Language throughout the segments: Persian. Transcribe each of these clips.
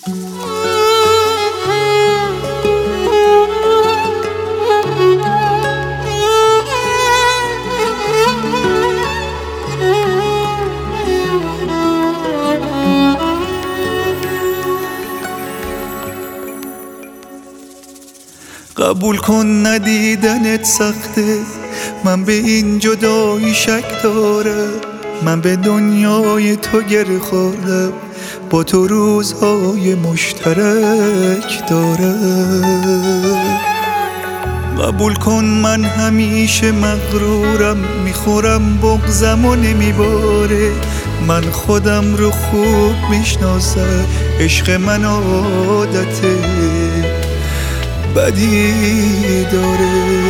قبول کن ندیدنت سخته، من به این جدایی شک دارم. من به دنیای تو گره خوردم، با تو روزهای مشترک دارم. قبول کن من همیشه مغرورم، میخورم بغضم و نمیباره. من خودم رو خوب میشناسم، عشق من عادته بدی داره.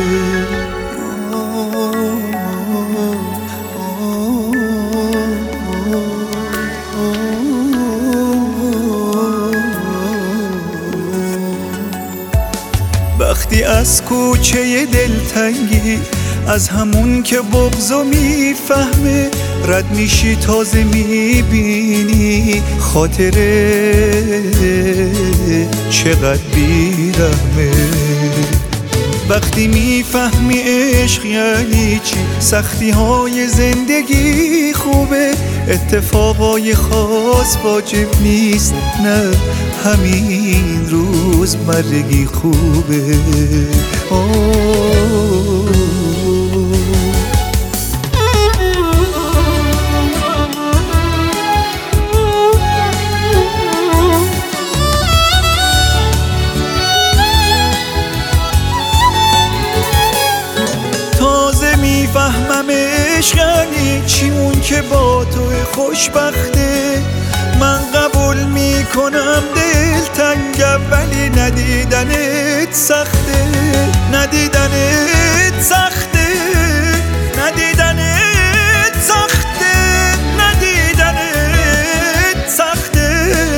وقتی از کوچه دلتنگی، از همون که بغضو میفهمه رد میشی، تازه میبینی خاطره چقدر بیرحمه. وقتی میفهمی عشق یعنی چی، سختی های زندگی خوبه، اتفاقای خاص واجب نیست، نه همین روزمرگی خوبه. تازه میفهمم عشق یعنی چی، اون که با تو خوشبخته. من قبول میکنم دلتنگم، ولی ندیدنت سخته. ندیدنت سخته، ندیدنت سخته، ندیدنت سخته.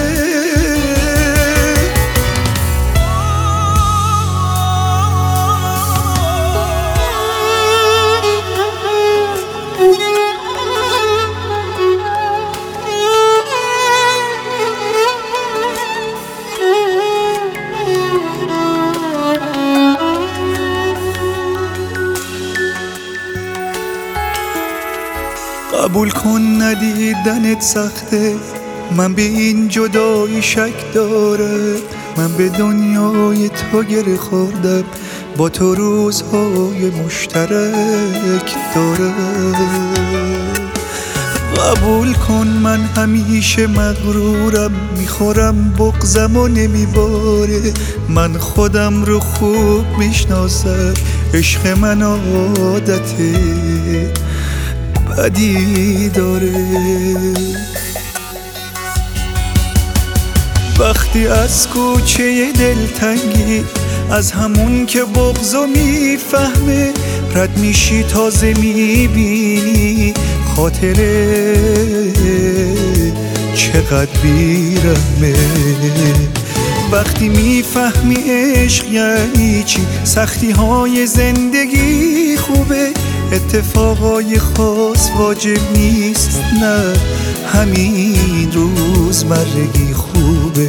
قبول کن ندیدنت سخته، من به این جدایی شک دارم. من به دنیای تو گره خوردم، با تو روزهای مشترک دارم. قبول کن من همیشه مغرورم، میخورم بغضم و نمیباره. من خودم رو خوب میشناسم، عشق من عادته بدی داره. وقتی از کوچه دلتنگی، از همون که بغضو میفهمه رد میشی، تازه میبینی خاطره چقدر بیرحمه. وقتی میفهمی عشق یعنی چی، سختی های زندگی خوبه، اتفاقای خاص واجب نیست، نه همین روزمرگی خوبه.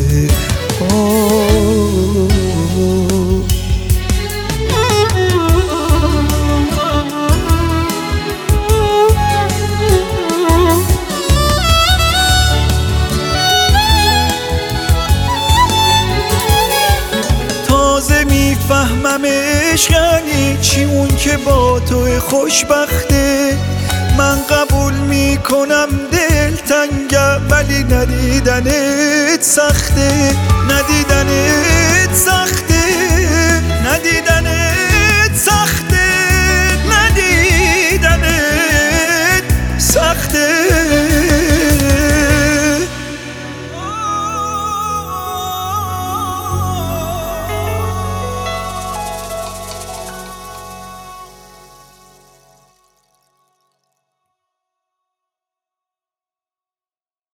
تازه میفهمم عشق یعنی چی، اون که با تو خوشبخته. من قبول میکنم دلتنگم، ولی ندیدنت سخته. ندیدنت سخته.